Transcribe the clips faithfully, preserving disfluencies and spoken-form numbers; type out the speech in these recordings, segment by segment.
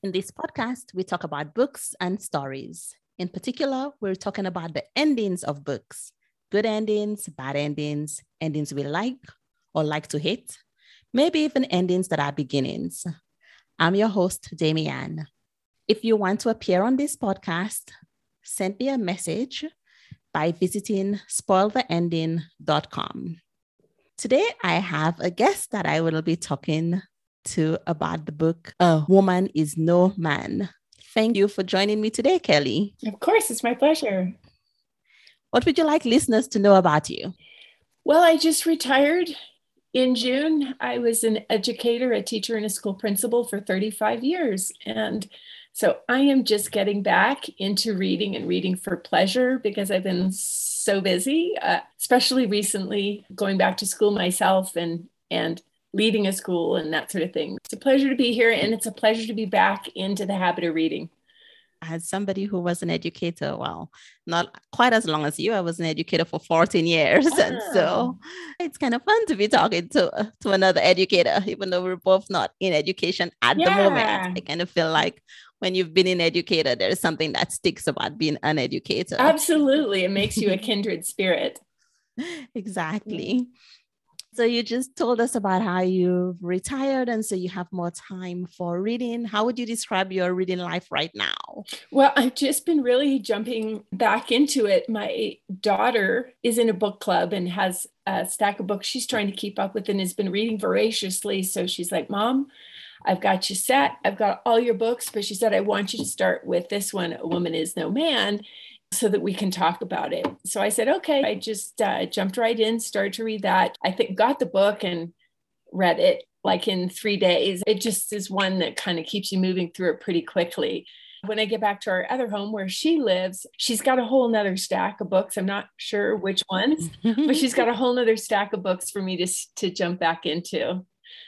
In this podcast, we talk about books and stories. In particular, we're talking about the endings of books, good endings, bad endings, endings we like or like to hate, maybe even endings that are beginnings. I'm your host, Damian. If you want to appear on this podcast, send me a message by visiting spoil the ending dot com. Today, I have a guest that I will be talking to about the book, A Woman is No Man. Thank you for joining me today, Kelly. Of course, it's my pleasure. What would you like listeners to know about you? Well, I just retired in June. I was an educator, a teacher, and a school principal for thirty-five years. And so I am just getting back into reading and reading for pleasure because I've been so busy, uh, especially recently going back to school myself and, and leading a school and that sort of thing. It's a pleasure to be here, and it's a pleasure to be back into the habit of reading. As somebody who was an educator, well, not quite as long as you, I was an educator for fourteen years. Oh. And so it's kind of fun to be talking to, to another educator, even though we're both not in education at yeah. the moment. I kind of feel like when you've been an educator, there's something that sticks about being an educator. Absolutely. It makes you a kindred spirit. Exactly. Yeah. So you just told us about how you've retired, and so you have more time for reading. How would you describe your reading life right now? Well, I've just been really jumping back into it. My daughter is in a book club and has a stack of books she's trying to keep up with and has been reading voraciously. So she's like, Mom, I've got you set. I've got all your books. But she said, I want you to start with this one, A Woman is No Man, so that we can talk about it. So I said, okay. I just uh, jumped right in, started to read that. I think got the book and read it like in three days. It just is one that kind of keeps you moving through it pretty quickly. When I get back to our other home where she lives, she's got a whole nother stack of books. I'm not sure which ones, but she's got a whole nother stack of books for me to, to jump back into.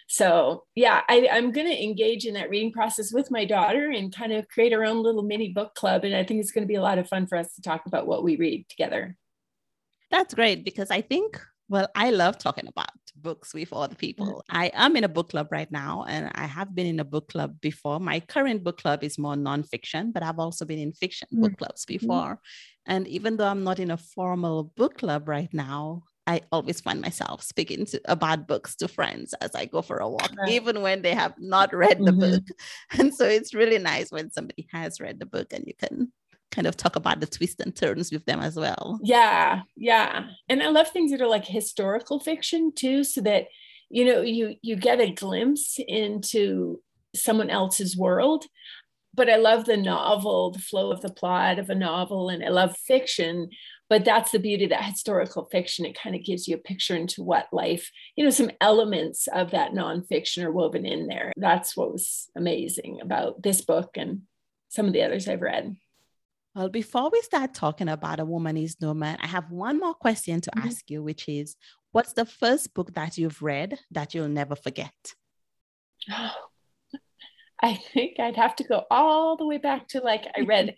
So yeah, I, I'm going to engage in that reading process with my daughter and kind of create our own little mini book club. And I think it's going to be a lot of fun for us to talk about what we read together. That's great, because I think, well, I love talking about books with other people. I am in a book club right now, and I have been in a book club before. My current book club is more nonfiction, but I've also been in fiction mm-hmm. book clubs before. And even though I'm not in a formal book club right now, I always find myself speaking to, about books to friends as I go for a walk, right. even when they have not read the mm-hmm. book. And so it's really nice when somebody has read the book and you can kind of talk about the twists and turns with them as well. Yeah, yeah. And I love things that are like historical fiction too, so that, you know, you, you get a glimpse into someone else's world. But I love the novel, the flow of the plot of a novel, and I love fiction. But that's the beauty of that historical fiction. It kind of gives you a picture into what life, you know, some elements of that nonfiction are woven in there. That's what was amazing about this book and some of the others I've read. Well, before we start talking about A Woman is No Man, I have one more question to Mm-hmm. ask you, which is, what's the first book that you've read that you'll never forget? Oh, I think I'd have to go all the way back to like I read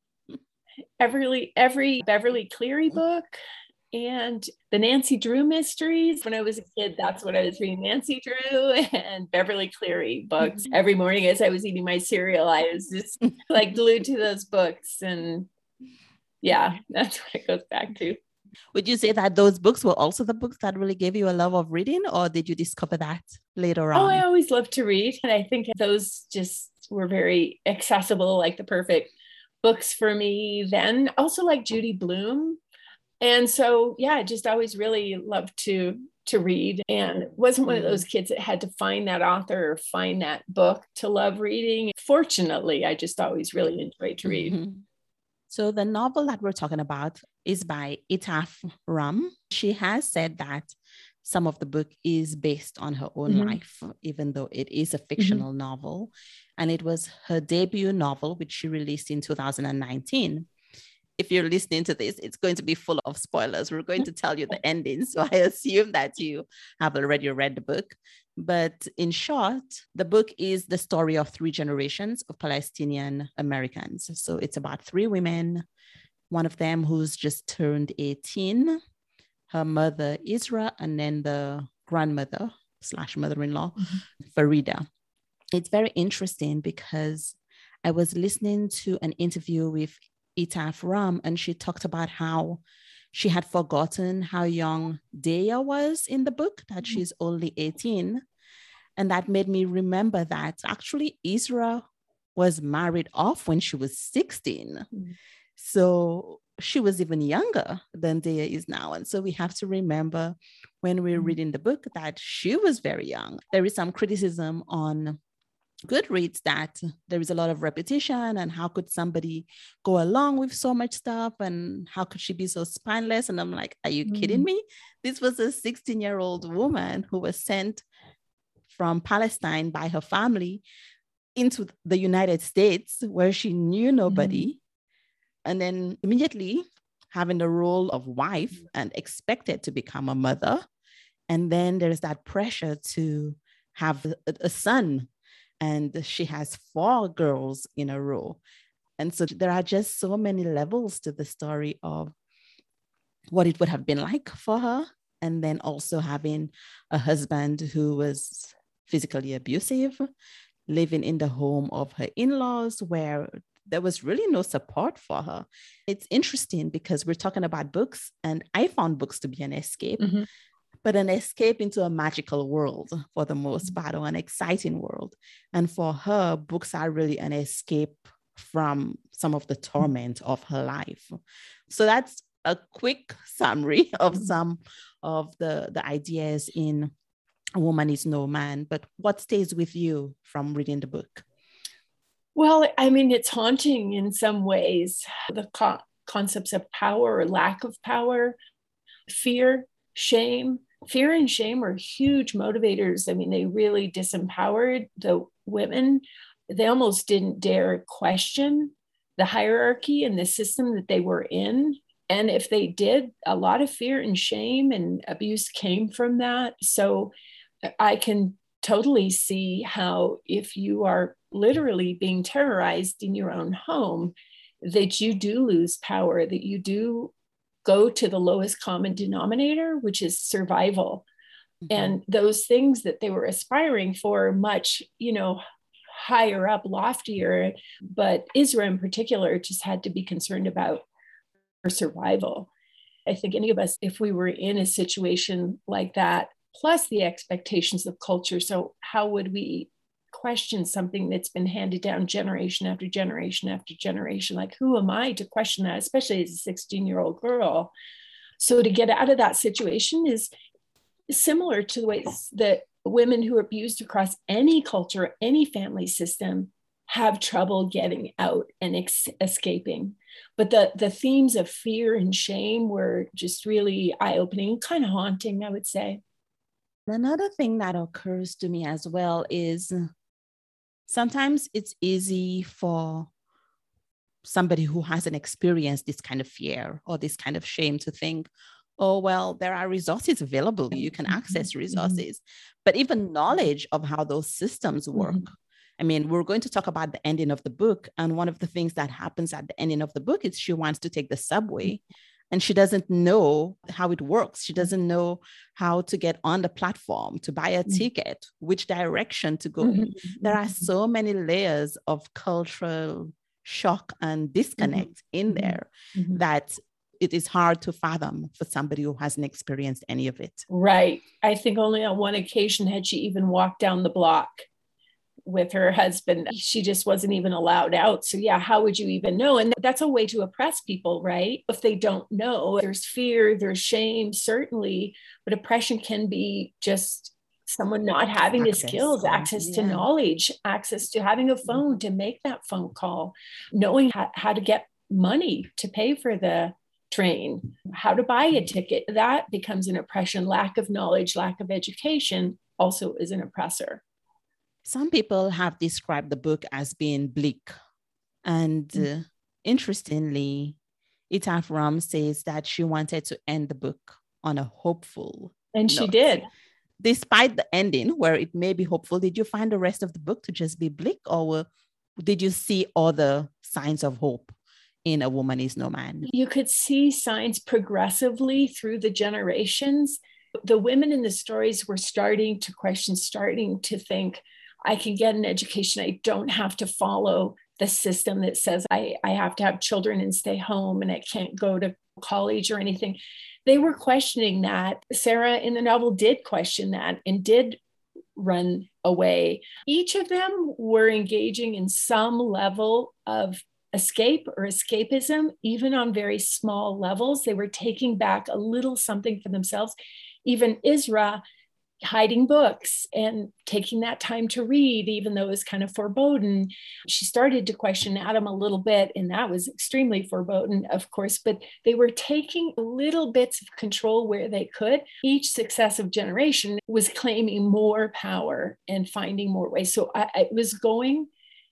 Everly, every Beverly Cleary book and the Nancy Drew mysteries. When I was a kid, that's what I was reading, Nancy Drew and Beverly Cleary books. Mm-hmm. Every morning as I was eating my cereal, I was just like glued to those books. And yeah, that's what it goes back to. Would you say that those books were also the books that really gave you a love of reading, or did you discover that later on? Oh, I always loved to read. And I think those just were very accessible, like the perfect books for me then. Also like Judy Blume. And so, yeah, I just always really loved to, to read, and wasn't one of those kids that had to find that author or find that book to love reading. Fortunately, I just always really enjoyed to read. Mm-hmm. So the novel that we're talking about is by Itaf Ram. She has said that some of the book is based on her own mm-hmm. life, even though it is a fictional mm-hmm. novel. And it was her debut novel, which she released in two thousand nineteen. If you're listening to this, it's going to be full of spoilers. We're going to tell you the ending. So I assume that you have already read the book. But in short, the book is the story of three generations of Palestinian Americans. So it's about three women, one of them who's just turned eighteen, her mother, Isra, and then the grandmother slash mother-in-law, mm-hmm. Farida. It's very interesting because I was listening to an interview with Itaf Ram, and she talked about how she had forgotten how young Daya was in the book, that she's only eighteen. And that made me remember that actually Israel was married off when she was sixteen. Mm-hmm. So she was even younger than Daya is now. And so we have to remember when we're mm-hmm. reading the book that she was very young. There is some criticism on Goodreads that there is a lot of repetition, and how could somebody go along with so much stuff, and how could she be so spineless? And I'm like, are you mm. kidding me? This was a sixteen year old woman who was sent from Palestine by her family into the United States, where she knew nobody, mm. and then immediately having the role of wife and expected to become a mother. And then there's that pressure to have a, a son. And she has four girls in a row. And so there are just so many levels to the story of what it would have been like for her. And then also having a husband who was physically abusive, living in the home of her in-laws, where there was really no support for her. It's interesting because we're talking about books, and I found books to be an escape. Mm-hmm. But an escape into a magical world for the most part, or an exciting world. And for her, books are really an escape from some of the torment of her life. So that's a quick summary of some of the, the ideas in A Woman is No Man. But what stays with you from reading the book? Well, I mean, it's haunting in some ways. The co- concepts of power or lack of power, fear, shame. Fear and shame are huge motivators. I mean, they really disempowered the women. They almost didn't dare question the hierarchy and the system that they were in. And if they did, a lot of fear and shame and abuse came from that. So I can totally see how, if you are literally being terrorized in your own home, that you do lose power, that you do go to the lowest common denominator, which is survival. Mm-hmm. And those things that they were aspiring for much, you know, higher up, loftier, but Israel in particular just had to be concerned about her survival. I think any of us, if we were in a situation like that, plus the expectations of culture, so how would we question something that's been handed down generation after generation after generation? Like, who am I to question that, especially as a sixteen year old girl? So to get out of that situation is similar to the ways that women who are abused across any culture, any family system, have trouble getting out and ex- escaping. But the, the themes of fear and shame were just really eye-opening, kind of haunting, I would say. Another thing that occurs to me as well is sometimes it's easy for somebody who hasn't experienced this kind of fear or this kind of shame to think, oh, well, there are resources available. You can access resources. Mm-hmm. But even knowledge of how those systems work. Mm-hmm. I mean, we're going to talk about the ending of the book. And one of the things that happens at the ending of the book is she wants to take the subway. And she doesn't know how it works. She doesn't know how to get on the platform, to buy a mm-hmm. ticket, which direction to go. Mm-hmm. There are so many layers of cultural shock and disconnect mm-hmm. in there mm-hmm. that it is hard to fathom for somebody who hasn't experienced any of it. Right. I think only on one occasion had she even walked down the block with her husband. She just wasn't even allowed out. So yeah, how would you even know? And that's a way to oppress people, right? If they don't know, there's fear, there's shame, certainly, but oppression can be just someone not having access, the skills, access yeah. to knowledge, access to having a phone to make that phone call, knowing how, how to get money to pay for the train, how to buy a ticket. That becomes an oppression. Lack of knowledge, lack of education also is an oppressor. Some people have described the book as being bleak. And uh, interestingly, Itaf Ram says that she wanted to end the book on a hopeful And note. She did. Despite the ending, where it may be hopeful, did you find the rest of the book to just be bleak, or did you see other signs of hope in A Woman is No Man? You could see signs progressively through the generations. The women in the stories were starting to question, starting to think, I can get an education. I don't have to follow the system that says I, I have to have children and stay home and I can't go to college or anything. They were questioning that. Sarah in the novel did question that and did run away. Each of them were engaging in some level of escape or escapism, even on very small levels. They were taking back a little something for themselves. Even Isra hiding books and taking that time to read, even though it was kind of foreboding. She started to question Adam a little bit, and that was extremely foreboding, of course, but they were taking little bits of control where they could. Each successive generation was claiming more power and finding more ways. So I, I was going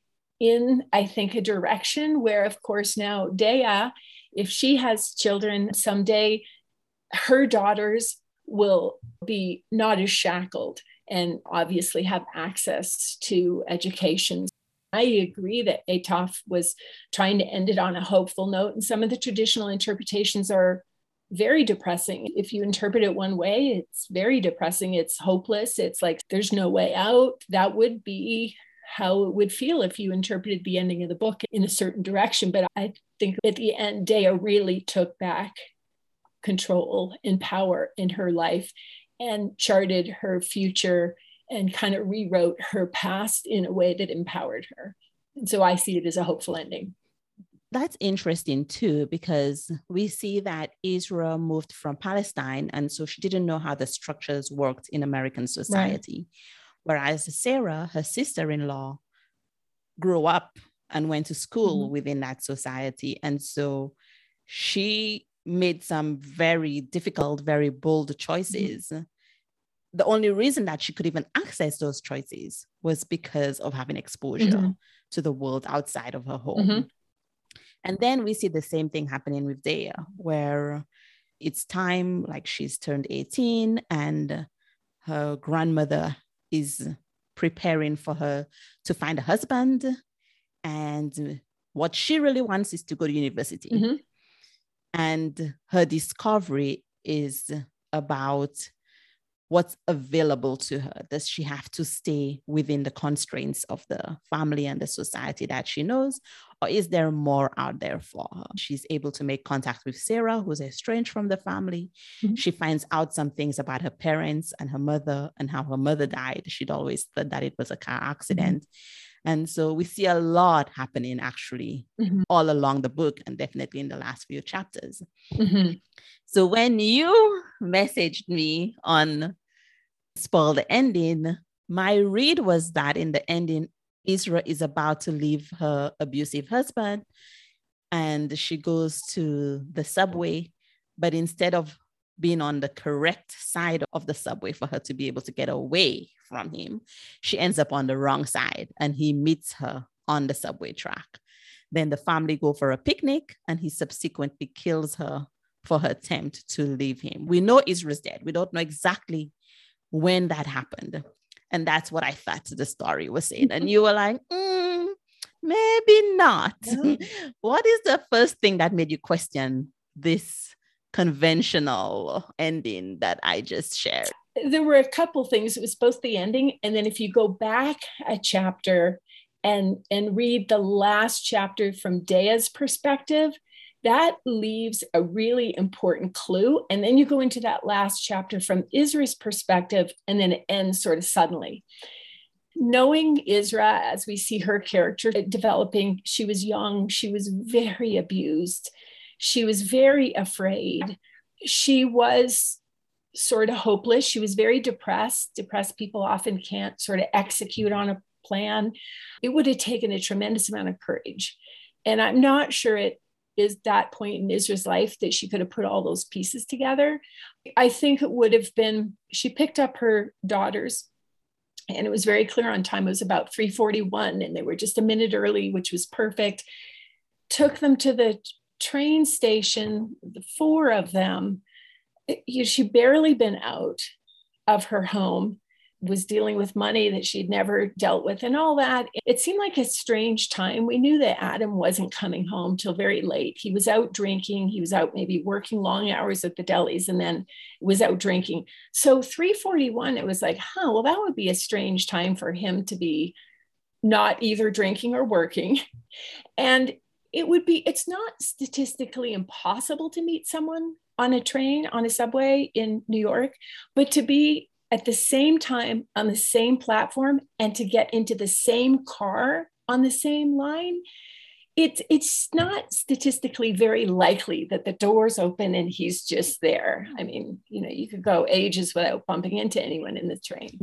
in, I think, a direction where, of course, now Dea, if she has children someday, her daughters will be not as shackled and obviously have access to education. I agree that Etaf was trying to end it on a hopeful note, and some of the traditional interpretations are very depressing. If you interpret it one way, it's very depressing. It's hopeless. It's like there's no way out. That would be how it would feel if you interpreted the ending of the book in a certain direction. But I think at the end, Dea really took back control and power in her life and charted her future and kind of rewrote her past in a way that empowered her. And so I see it as a hopeful ending. That's interesting too, because we see that Israel moved from Palestine, and so she didn't know how the structures worked in American society. Right. Whereas Sarah, her sister-in-law, grew up and went to school mm-hmm. within that society. And so she made some very difficult, very bold choices. Mm-hmm. The only reason that she could even access those choices was because of having exposure mm-hmm. to the world outside of her home. Mm-hmm. And then we see the same thing happening with Dea, where it's time, like she's turned eighteen and her grandmother is preparing for her to find a husband. And what she really wants is to go to university. Mm-hmm. And her discovery is about what's available to her. Does she have to stay within the constraints of the family and the society that she knows? Or is there more out there for her? She's able to make contact with Sarah, who's estranged from the family. Mm-hmm. She finds out some things about her parents and her mother and how her mother died. She'd always thought that it was a car accident. Mm-hmm. And so we see a lot happening actually mm-hmm. all along the book and definitely in the last few chapters. Mm-hmm. So when you messaged me on Spoil the Ending, my read was that in the ending, Isra is about to leave her abusive husband and she goes to the subway, but instead of being on the correct side of the subway for her to be able to get away from him, she ends up on the wrong side and he meets her on the subway track. Then the family go for a picnic and he subsequently kills her for her attempt to leave him. We know Isra's dead. We don't know exactly when that happened. And that's what I thought the story was saying. And you were like, mm, maybe not. Yeah. What is the first thing that made you question this conventional ending that I just shared? There were a couple things. It was both the ending, and then if you go back a chapter and, and read the last chapter from Dea's perspective, that leaves a really important clue. And then you go into that last chapter from Isra's perspective, and then it ends sort of suddenly. Knowing Isra, as we see her character developing, she was young, she was very abused, she was very afraid, she was sort of hopeless, she was very depressed. Depressed people often can't sort of execute on a plan. It would have taken a tremendous amount of courage. And I'm not sure it is that point in Isra's life that she could have put all those pieces together. I think it would have been, she picked up her daughters and it was very clear on time. It was about three forty-one and they were just a minute early, which was perfect. Took them to the train station, the four of them. It, she'd barely been out of her home, was dealing with money that she'd never dealt with and all that. It seemed like a strange time. We knew that Adam wasn't coming home till very late. He was out drinking. He was out maybe working long hours at the delis and then was out drinking. So three forty-one, it was like, huh, well, that would be a strange time for him to be not either drinking or working. And it would be, it's not statistically impossible to meet someone on a train, on a subway in New York, but to be at the same time on the same platform and to get into the same car on the same line, it's it's not statistically very likely that the doors open and he's just there. I mean, you know, you could go ages without bumping into anyone in the train.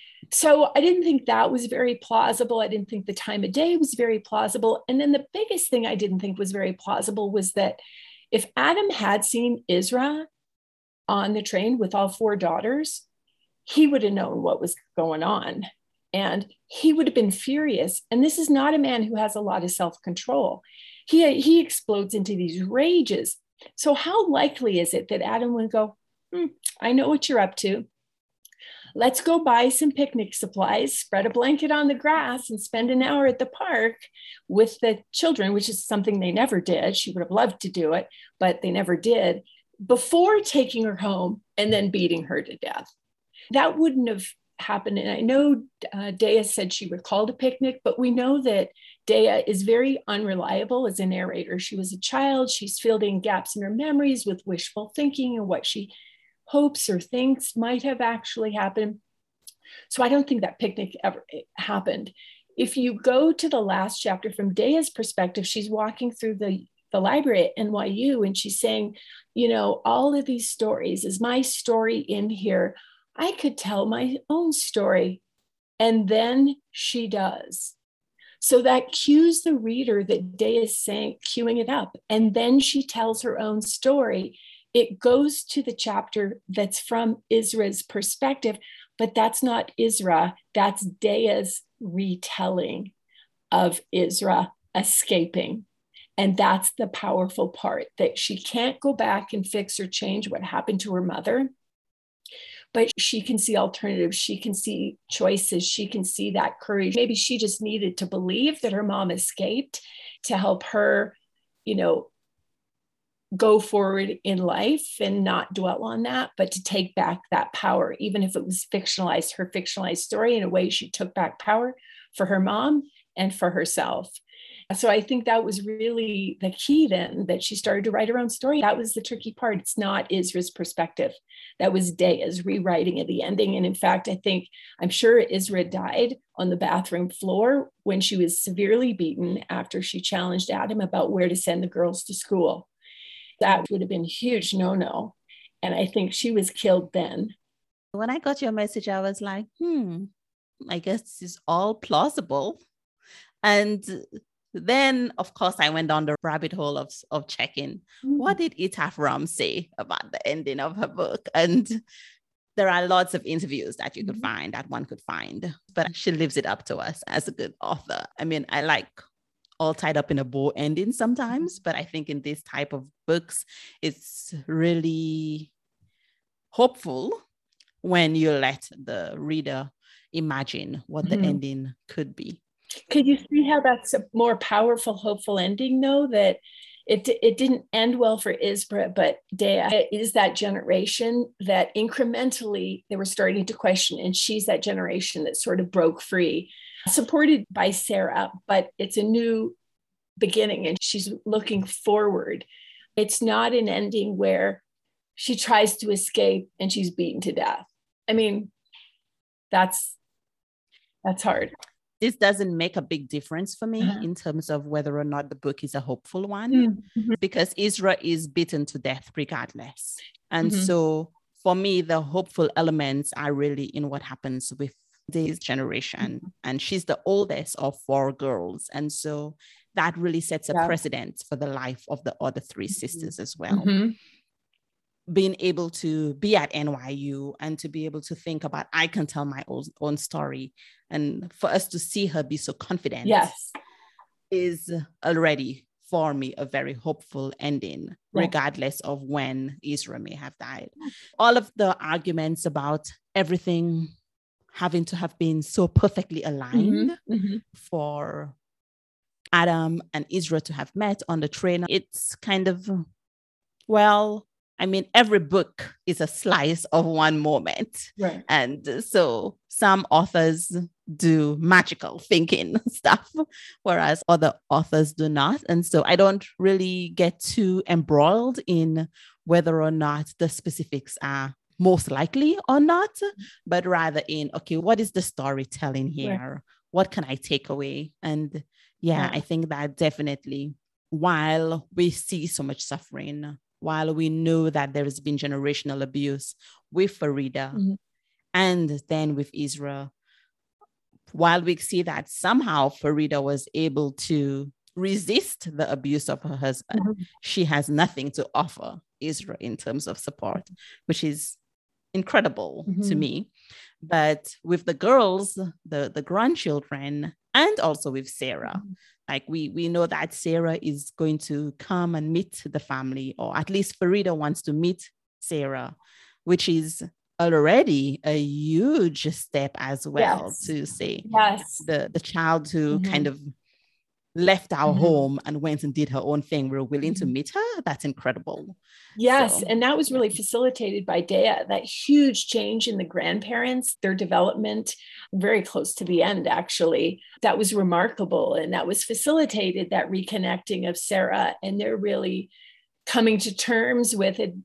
So I didn't think that was very plausible. I didn't think the time of day was very plausible. And then the biggest thing I didn't think was very plausible was that if Adam had seen Isra on the train with all four daughters, he would have known what was going on. And he would have been furious. And this is not a man who has a lot of self-control. He, he explodes into these rages. So how likely is it that Adam would go, hmm, I know what you're up to. Let's go buy some picnic supplies, spread a blanket on the grass, and spend an hour at the park with the children, which is something they never did. She would have loved to do it, but they never did, before taking her home and then beating her to death. That wouldn't have happened. And I know uh, Dea said she recalled a picnic, but we know that Dea is very unreliable as a narrator. She was a child. She's filling gaps in her memories with wishful thinking and what she hopes or thinks might have actually happened. So I don't think that picnic ever happened. If you go to the last chapter from Dea's perspective, she's walking through the, the library at N Y U and she's saying, you know, all of these stories, is my story in here? I could tell my own story. And then she does. So that cues the reader that Dea is saying, cueing it up. And then she tells her own story. It goes to the chapter that's from Isra's perspective, but that's not Isra. That's Dea's retelling of Isra escaping. And that's the powerful part, that she can't go back and fix or change what happened to her mother, but she can see alternatives. She can see choices. She can see that courage. Maybe she just needed to believe that her mom escaped to help her, you know, go forward in life and not dwell on that, but to take back that power, even if it was fictionalized, her fictionalized story. In a way, she took back power for her mom and for herself. So I think that was really the key then, that she started to write her own story. That was the tricky part. It's not Isra's perspective. That was Dea's rewriting of the ending. And in fact, I think, I'm sure Isra died on the bathroom floor when she was severely beaten after she challenged Adam about where to send the girls to school. That would have been a huge no-no. And I think she was killed then. When I got your message, I was like, hmm, I guess this is all plausible. And then, of course, I went down the rabbit hole of, of checking, mm. what did Itaf Ram say about the ending of her book? And there are lots of interviews that you could mm-hmm. find, that one could find, but she lives it up to us as a good author. I mean, I like all tied up in a bow ending sometimes, but I think in this type of books, it's really hopeful when you let the reader imagine what mm-hmm. the ending could be. Could you see how that's a more powerful, hopeful ending, though, that it, it didn't end well for Isra, but Dea is that generation that incrementally they were starting to question, and she's that generation that sort of broke free, supported by Sarah, but it's a new beginning and she's looking forward. It's not an ending where she tries to escape and she's beaten to death. I mean, that's that's hard. This doesn't make a big difference for me uh-huh. in terms of whether or not the book is a hopeful one, mm-hmm. because Isra is beaten to death regardless. And mm-hmm. so for me, the hopeful elements are really in what happens with this generation. Mm-hmm. And she's the oldest of four girls. And so that really sets a yeah. precedent for the life of the other three sisters as well. Mm-hmm. Being able to be at N Y U and to be able to think about, I can tell my own, own story. And for us to see her be so confident yes. is already, for me, a very hopeful ending, yeah. regardless of when Isra may have died. All of the arguments about everything having to have been so perfectly aligned mm-hmm. Mm-hmm. for Adam and Isra to have met on the train, it's kind of, well, I mean, every book is a slice of one moment. Right. And so some authors do magical thinking stuff, whereas other authors do not. And so I don't really get too embroiled in whether or not the specifics are most likely or not, but rather in, okay, what is the storytelling here? Right. What can I take away? And yeah, yeah, I think that definitely, while we see so much suffering, while we know that there has been generational abuse with Farida mm-hmm. and then with Israel, while we see that somehow Farida was able to resist the abuse of her husband, mm-hmm. she has nothing to offer Israel in terms of support, which is incredible mm-hmm. to me. But with the girls, the, the grandchildren, and also with Sarah, mm-hmm. like we, we know that Sarah is going to come and meet the family, or at least Farida wants to meet Sarah, which is already a huge step as well. Yes. To say yes. the, the child who mm-hmm. kind of left our mm-hmm. home and went and did her own thing, we're willing mm-hmm. to meet her. That's incredible. Yes. So, and that was really facilitated by Dea, that huge change in the grandparents, their development, very close to the end, actually. That was remarkable. And that was facilitated, that reconnecting of Sarah. And they're really coming to terms with it,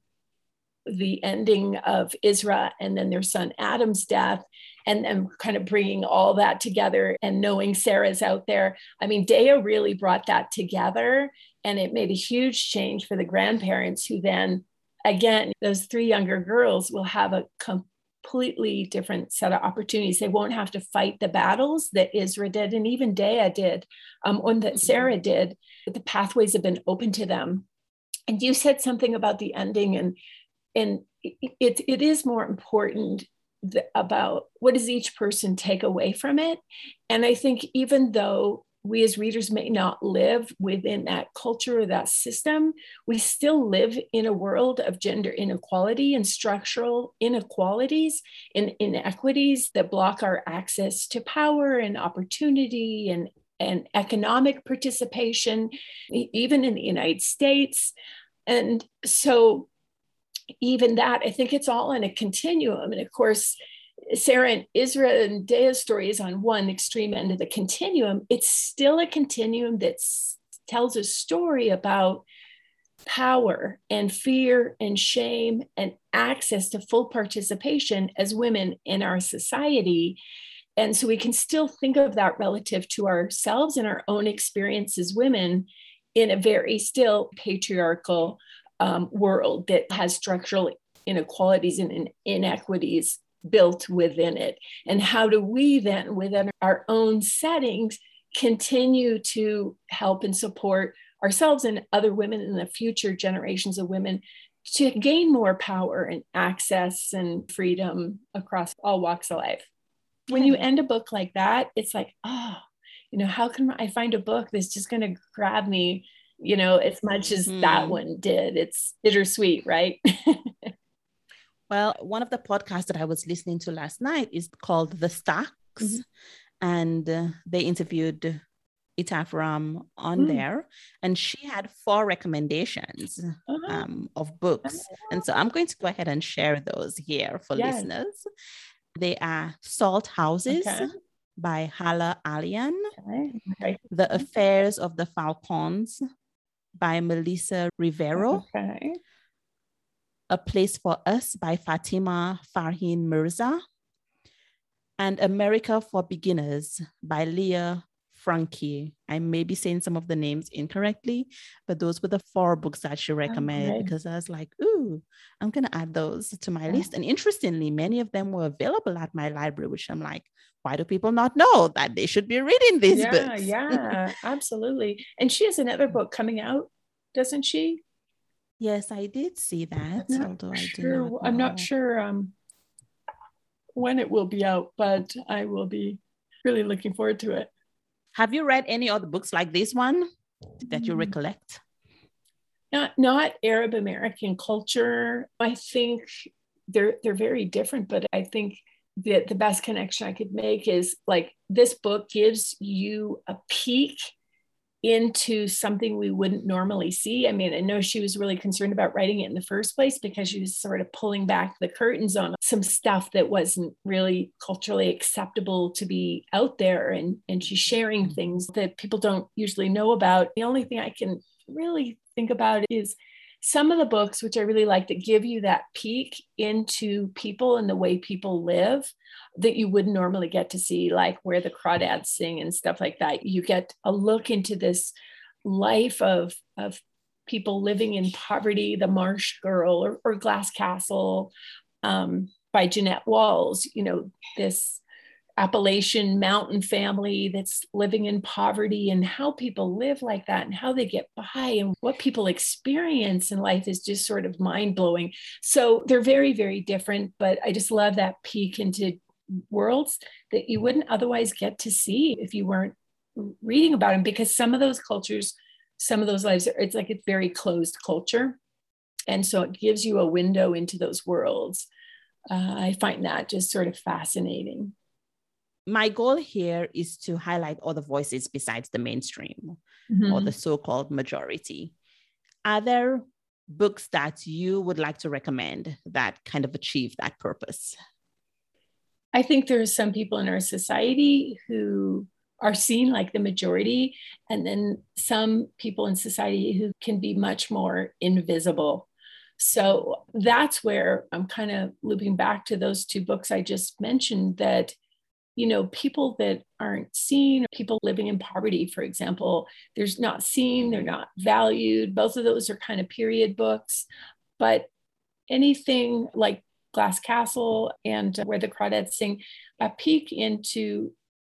the ending of Israel and then their son Adam's death, and then kind of bringing all that together and knowing Sarah's out there. I mean, Dea really brought that together, and it made a huge change for the grandparents, who then, again, those three younger girls will have a completely different set of opportunities. They won't have to fight the battles that Israel did, and even Dea did, um, one that Sarah did. But the pathways have been open to them. And you said something about the ending, and And it, it is more important th- about what does each person take away from it. And I think even though we as readers may not live within that culture or that system, we still live in a world of gender inequality and structural inequalities and inequities that block our access to power and opportunity and, and economic participation, even in the United States. And so even that, I think it's all in a continuum. And of course, Sarah and Israel and Dea's story is on one extreme end of the continuum. It's still a continuum that tells a story about power and fear and shame and access to full participation as women in our society. And so we can still think of that relative to ourselves and our own experience as women in a very still patriarchal Um, world that has structural inequalities and inequities built within it. And how do we then, within our own settings, continue to help and support ourselves and other women in the future generations of women to gain more power and access and freedom across all walks of life? When you end a book like that, it's like, oh, you know, how can I find a book that's just going to grab me, you know, as much as mm. that one did? It's bittersweet, right? Well, one of the podcasts that I was listening to last night is called The Stacks, mm-hmm. and uh, they interviewed Itaf Ram on mm. there, and she had four recommendations uh-huh. um, of books. Uh-huh. And so I'm going to go ahead and share those here for yes. listeners. They are Salt Houses okay. by Hala Alian, okay. Okay. The Affairs of the Falcons by Melissa Rivero. Okay. A Place for Us by Fatima Farheen Mirza, and America for Beginners by Leah Frankie. I may be saying some of the names incorrectly, but those were the four books that she recommended okay. because I was like, ooh, I'm going to add those to my yeah. list. And interestingly, many of them were available at my library, which I'm like, why do people not know that they should be reading these yeah, books? Yeah, absolutely. And she has another book coming out, doesn't she? Yes, I did see that. I'm although I sure, do not I'm not sure um, when it will be out, but I will be really looking forward to it. Have you read any other books like this one that you recollect? Not, not Arab American culture. I think they're they're very different, but I think that the best connection I could make is like this book gives you a peek into something we wouldn't normally see. I mean, I know she was really concerned about writing it in the first place because she was sort of pulling back the curtains on some stuff that wasn't really culturally acceptable to be out there. And, and she's sharing things that people don't usually know about. The only thing I can really think about is some of the books, which I really like, that give you that peek into people and the way people live that you wouldn't normally get to see, like Where the Crawdads Sing and stuff like that. You get a look into this life of, of people living in poverty, The Marsh Girl or, or Glass Castle um, by Jeanette Walls, you know, this Appalachian mountain family that's living in poverty, and how people live like that and how they get by and what people experience in life is just sort of mind-blowing. So they're very, very different, but I just love that peek into worlds that you wouldn't otherwise get to see if you weren't reading about them, because some of those cultures, some of those lives, it's like a very closed culture. And so it gives you a window into those worlds. Uh, I find that just sort of fascinating. My goal here is to highlight other voices besides the mainstream mm-hmm. or the so-called majority. Are there books that you would like to recommend that kind of achieve that purpose? I think there are some people in our society who are seen like the majority, and then some people in society who can be much more invisible. So that's where I'm kind of looping back to those two books I just mentioned, that you know, people that aren't seen, people living in poverty, for example, there's not seen, they're not valued. Both of those are kind of period books, but anything like Glass Castle and Where the Crawdads Sing, a peek into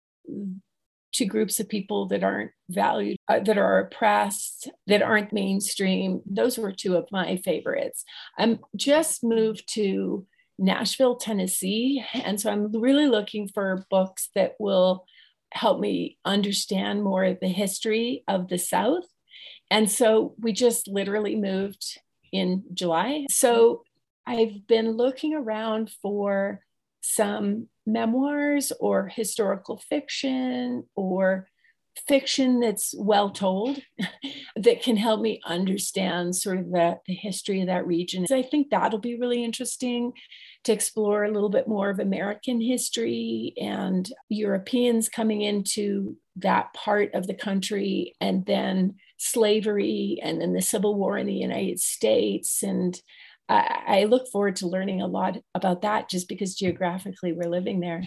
to groups of people that aren't valued, uh, that are oppressed, that aren't mainstream. Those were two of my favorites. I'm just moved to Nashville, Tennessee. And so I'm really looking for books that will help me understand more of the history of the South. And so we just literally moved in July. So I've been looking around for some memoirs or historical fiction or fiction that's well told that can help me understand sort of the, the history of that region. So I think that'll be really interesting to explore a little bit more of American history and Europeans coming into that part of the country, and then slavery, and then the Civil War in the United States. And I, I look forward to learning a lot about that just because geographically we're living there.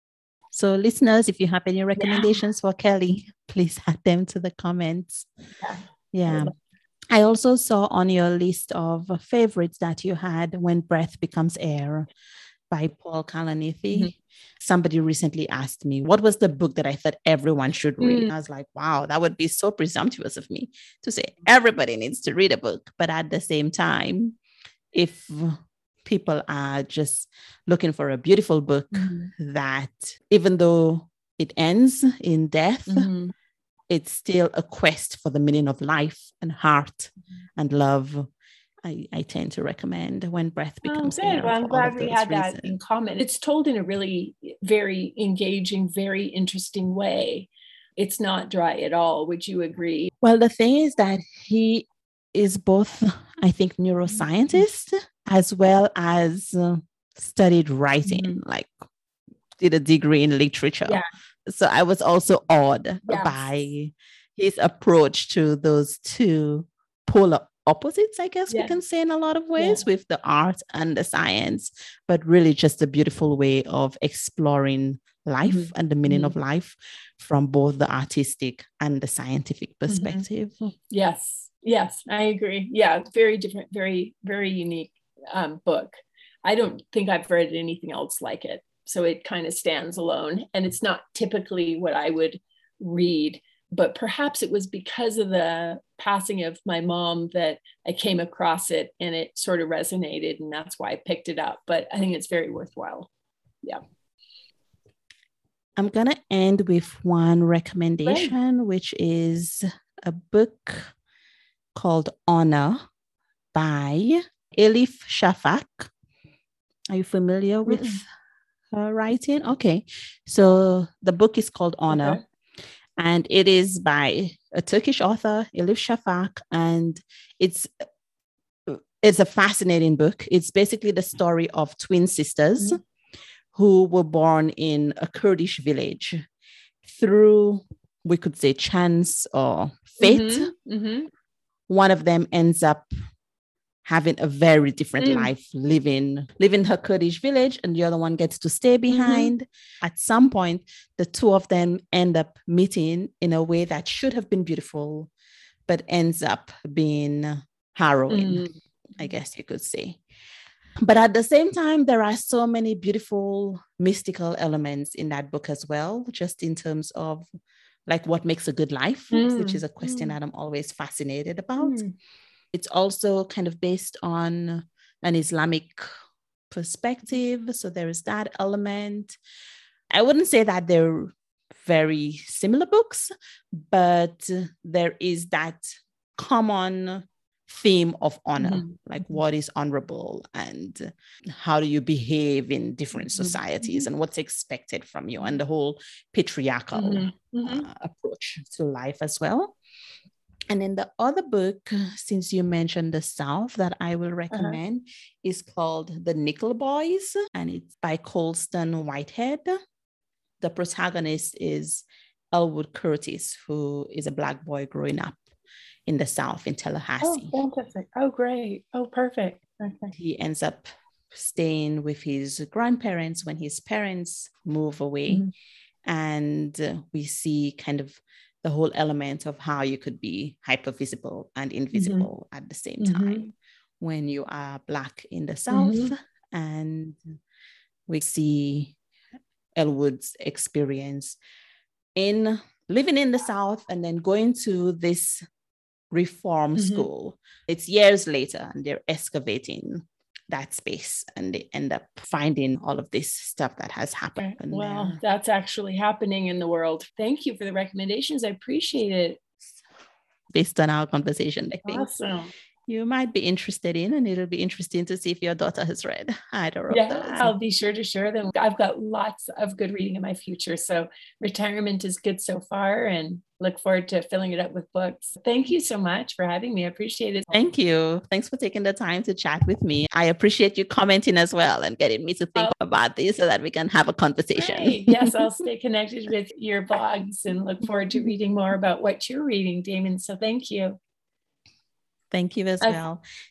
So listeners, if you have any recommendations yeah. for Kelly, please add them to the comments. Yeah. yeah. I also saw on your list of favorites that you had When Breath Becomes Air by Paul Kalanithi. Mm-hmm. Somebody recently asked me, what was the book that I thought everyone should read? Mm. I was like, wow, that would be so presumptuous of me to say everybody needs to read a book. But at the same time, if people are just looking for a beautiful book mm-hmm. that, even though it ends in death, mm-hmm. it's still a quest for the meaning of life and heart mm-hmm. and love, I, I tend to recommend When Breath Becomes oh, good. Air. Well, I'm glad we had reasons. that in common. It's told in a really very engaging, very interesting way. It's not dry at all. Would you agree? Well, the thing is that he is both, I think, neuroscientist mm-hmm. as well as uh, studied writing, mm-hmm. like did a degree in literature. Yeah. So I was also awed yes. by his approach to those two polar opposites, I guess yeah. we can say in a lot of ways, yeah. with the art and the science, but really just a beautiful way of exploring life mm-hmm. and the meaning mm-hmm. of life from both the artistic and the scientific perspective. Mm-hmm. Yes, yes, I agree. Yeah, very different, very, very unique um, book. I don't think I've read anything else like it. So it kind of stands alone, and it's not typically what I would read. But perhaps it was because of the passing of my mom that I came across it and it sort of resonated, and that's why I picked it up. But I think it's very worthwhile. Yeah. I'm going to end with one recommendation, right. which is a book called Honor by Elif Shafak. Are you familiar with mm-hmm. her writing? Okay. So the book is called Honor. Okay. And it is by a Turkish author, Elif Shafak, and it's it's a fascinating book. It's basically the story of twin sisters mm-hmm. who were born in a Kurdish village through, we could say, chance or fate. Mm-hmm. Mm-hmm. One of them ends up having a very different mm. life, living living her Kurdish village, and the other one gets to stay behind. Mm-hmm. At some point, the two of them end up meeting in a way that should have been beautiful, but ends up being harrowing, mm. I guess you could say. But at the same time, there are so many beautiful mystical elements in that book as well, just in terms of like what makes a good life, mm. which is a question mm. that I'm always fascinated about. Mm. It's also kind of based on an Islamic perspective. So there is that element. I wouldn't say that they're very similar books, but there is that common theme of honor, mm-hmm. like what is honorable and how do you behave in different societies mm-hmm. and what's expected from you, and the whole patriarchal mm-hmm. Mm-hmm. Uh, approach to life as well. And then the other book, since you mentioned the South, that I will recommend uh-huh. is called The Nickel Boys, and it's by Colston Whitehead. The protagonist is Elwood Curtis, who is a Black boy growing up in the South, in Tallahassee. Oh, fantastic. Oh, great. Oh, perfect. Okay. He ends up staying with his grandparents when his parents move away. Mm-hmm. And uh, we see kind of the whole element of how you could be hypervisible and invisible mm-hmm. at the same time mm-hmm. when you are Black in the South. Mm-hmm. And we see Elwood's experience in living in the South and then going to this reform mm-hmm. school. It's years later and they're excavating that space and they end up finding all of this stuff that has happened. Well, uh, that's actually happening in the world. Thank you for the recommendations. I appreciate it. Based on our conversation, I think awesome. You might be interested in, and it'll be interesting to see if your daughter has read either of yeah, those. I'll be sure to share them. I've got lots of good reading in my future. So retirement is good so far and look forward to filling it up with books. Thank you so much for having me. I appreciate it. Thank you. Thanks for taking the time to chat with me. I appreciate you commenting as well and getting me to think oh, about this so that we can have a conversation. Great. Yes, I'll stay connected with your blogs and look forward to reading more about what you're reading, Damon. So thank you. Thank you as well.